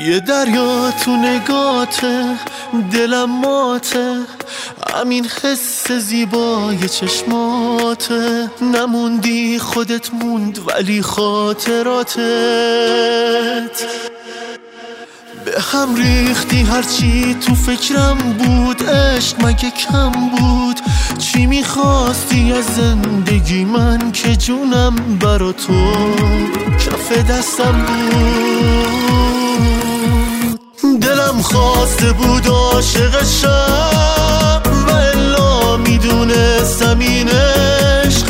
یه دریا تو نگاته، دلم ماته، همین حس زیبای چشماته. نموندی خودت موند ولی خاطراتت به هم ریختی. هرچی تو فکرم بود عشق مگه کم بود؟ چی میخواستی از زندگی من که جونم برا تو کف دستم بود؟ دلم خواسته بود عاشقشم و الا میدونستم این عشق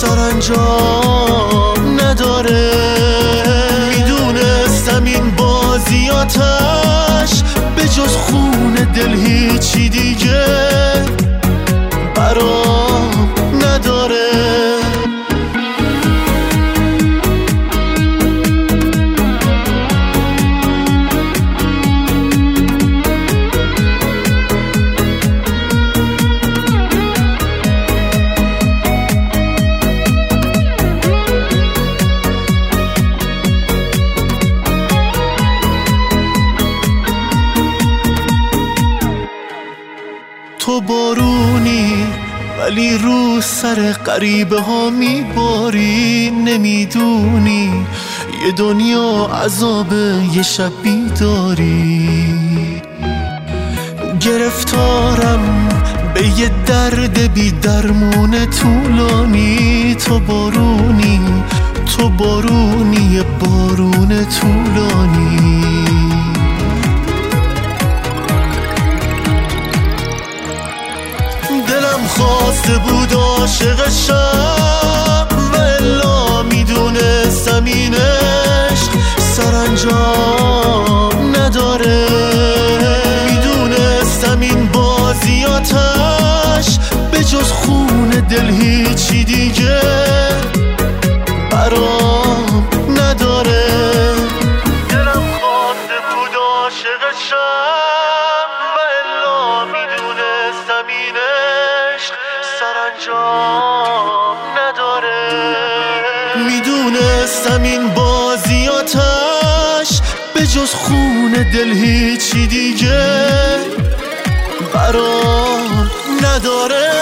سرانجام نداره. میدونستم این بازیاتش به جز خون دل هیچی دیگه برام نداره. تو بارونی ولی رو سر غریبه ها میباری. نمیدونی یه دنیا عذابه یه شب بیداری. گرفتارم به یه درد بی درمون طولانی. تو بارونی، تو بارونی، بارون طولانی. دلم خواسته بود عاشقشم و الا میدونستم این عشق سرانجام نداره. میدونستم این بازیاتش به جز خون دل هیچی دیگه برام نداره. دلم خواسته بود عاشقشم و الا میدونستم این عشق سرانجام نداره. میدونستم این بازیاتش به جز خون دل هیچی دیگه برام نداره.